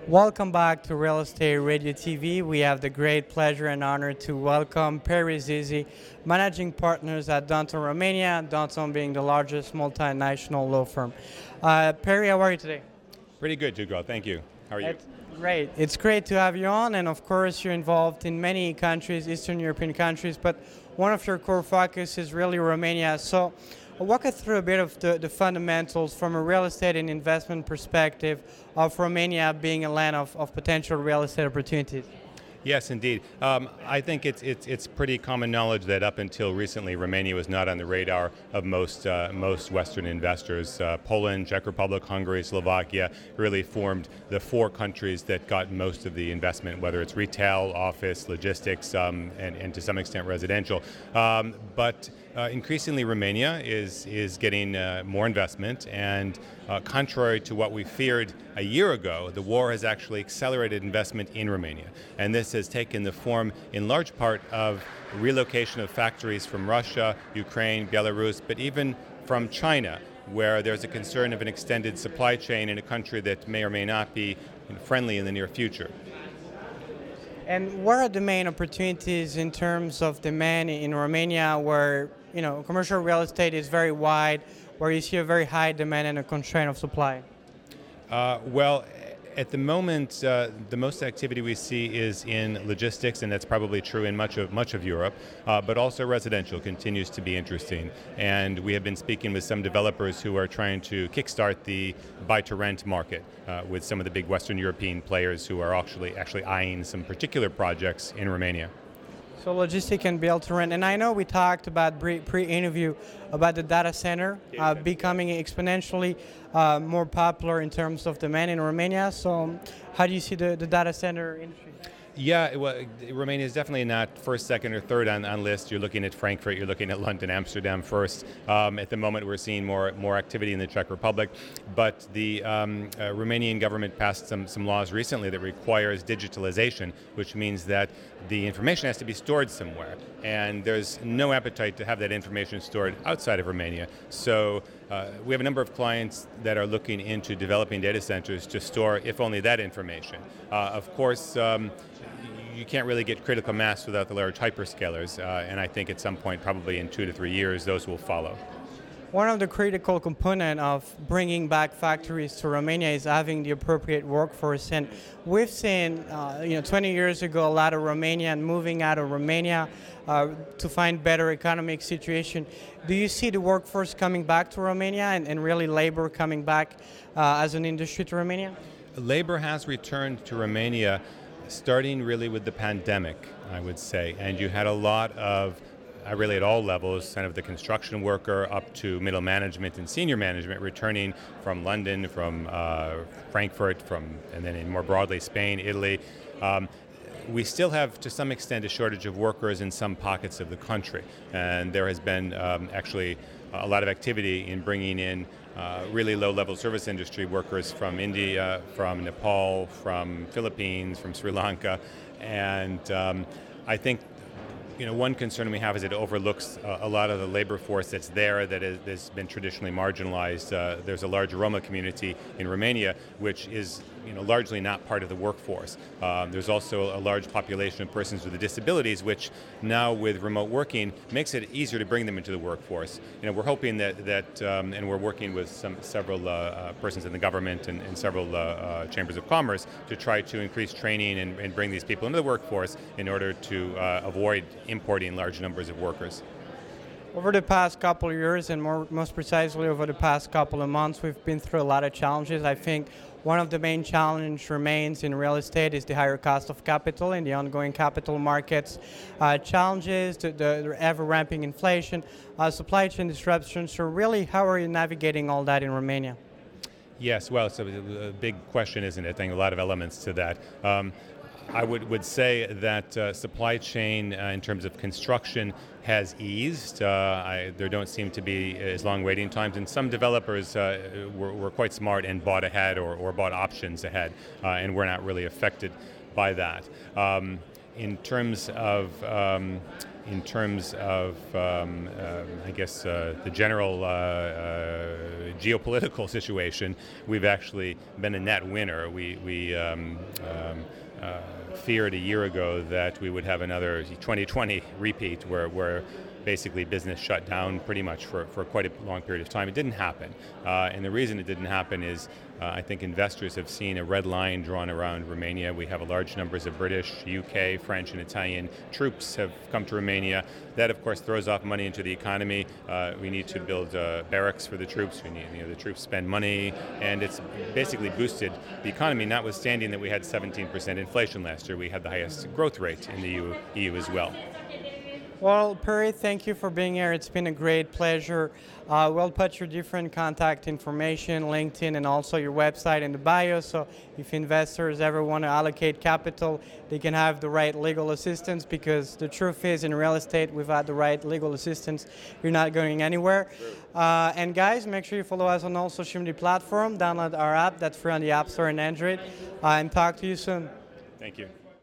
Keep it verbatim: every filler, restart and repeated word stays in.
Welcome back to Real Estate Radio T V. We have the great pleasure and honor to welcome Perry Zizi, managing partners at Danton Romania, Danton being the largest multinational law firm. Uh, Perry, how are you today? Pretty good, Hugo. Thank you. How are you? It's great. It's great to have you on, and of course, you're involved in many countries, Eastern European countries, but one of your core focus is really Romania. So, walk us through a bit of the, the fundamentals from a real estate and investment perspective of Romania being a land of, of potential real estate opportunities. Yes, indeed. Um, I think it's, it's it's pretty common knowledge that up until recently, Romania was not on the radar of most uh, most Western investors. Uh, Poland, Czech Republic, Hungary, Slovakia really formed the four countries that got most of the investment, whether it's retail, office, logistics, um, and, and to some extent residential. Um, but uh, increasingly, Romania is is getting uh, more investment, and uh, contrary to what we feared a year ago, the war has actually accelerated investment in Romania, and this has taken the form, in large part, of relocation of factories from Russia, Ukraine, Belarus, but even from China, where there's a concern of an extended supply chain in a country that may or may not be friendly in the near future. And what are the main opportunities in terms of demand in Romania, where you know commercial real estate is very wide, where you see a very high demand and a constraint of supply? Uh, well, at the moment, uh, the most activity we see is in logistics, and that's probably true in much of much of Europe. Uh, but also residential continues to be interesting, and we have been speaking with some developers who are trying to kickstart the buy-to-rent market uh, with some of the big Western European players who are actually actually eyeing some particular projects in Romania. So logistic and build to rent. And I know we talked about pre- pre-interview about the data center uh, becoming exponentially uh, more popular in terms of demand in Romania. So how do you see the, the data center industry? Yeah, well, Romania is definitely not first, second, or third on on list. You're looking at Frankfurt, you're looking at London, Amsterdam first. Um, at the moment, we're seeing more more activity in the Czech Republic, but the um, uh, Romanian government passed some some laws recently that requires digitalization, which means that the information has to be stored somewhere, and there's no appetite to have that information stored outside of Romania. So uh, we have a number of clients that are looking into developing data centers to store, if only that information. Uh, of course. Um, You can't really get critical mass without the large hyperscalers, uh, and I think at some point, probably in two to three years, those will follow. One of the critical components of bringing back factories to Romania is having the appropriate workforce. And we've seen, uh, you know, twenty years ago, a lot of Romanian moving out of Romania uh, to find better economic situation. Do you see the workforce coming back to Romania and, and really labor coming back uh, as an industry to Romania? Labor has returned to Romania, starting really with the pandemic, I would say, and you had a lot of, uh, really at all levels, kind of the construction worker up to middle management and senior management returning from London, from uh, Frankfurt, from, and then in more broadly Spain, Italy. Um, We still have, to some extent, a shortage of workers in some pockets of the country, and there has been um, actually a lot of activity in bringing in uh, really low-level service industry workers from India, from Nepal, from Philippines, from Sri Lanka, and um, I think you know, one concern we have is it overlooks uh, a lot of the labor force that's there that is, has been traditionally marginalized. Uh, there's a large Roma community in Romania, which is you know, largely not part of the workforce. Um, there's also a large population of persons with disabilities, which now with remote working makes it easier to bring them into the workforce. You know, we're hoping that, that um, and we're working with some several uh, uh, persons in the government and, and several uh, uh, chambers of commerce to try to increase training and, and bring these people into the workforce in order to uh, avoid importing large numbers of workers. Over the past couple of years, and more, most precisely over the past couple of months, we've been through a lot of challenges. I think one of the main challenges remains in real estate is the higher cost of capital in the ongoing capital markets uh, challenges, the, the ever-ramping inflation, uh, supply chain disruptions. So really, how are you navigating all that in Romania? Yes, well, it's a, a big question, isn't it? I think a lot of elements to that. Um, I would, would say that uh, supply chain uh, in terms of construction has eased. Uh, I, there don't seem to be as long waiting times, and some developers uh, were, were quite smart and bought ahead or, or bought options ahead, uh, and we're not really affected by that. Um, in terms of um, in terms of, um, uh, I guess, uh, the general uh, uh, geopolitical situation, we've actually been a net winner. We, we um, um, uh, feared a year ago that we would have another twenty twenty repeat where, where basically business shut down pretty much for, for quite a long period of time. It didn't happen. Uh, and the reason it didn't happen is uh, I think investors have seen a red line drawn around Romania. We have a large numbers of British, U K, French, and Italian troops have come to Romania. That, of course, throws off money into the economy. Uh, we need to build uh, barracks for the troops. We need, you know, the troops spend money, and it's basically boosted the economy, notwithstanding that we had seventeen percent inflation last year. We had the highest growth rate in the E U as well. Well, Perry, thank you for being here. It's been a great pleasure. Uh, we'll put your different contact information, LinkedIn, and also your website in the bio. So if investors ever want to allocate capital, they can have the right legal assistance, because the truth is, in real estate, without the right legal assistance, you're not going anywhere. Uh, and guys, make sure you follow us on all social media platforms. Download our app. That's free on the App Store and Android. Uh, and talk to you soon. Thank you.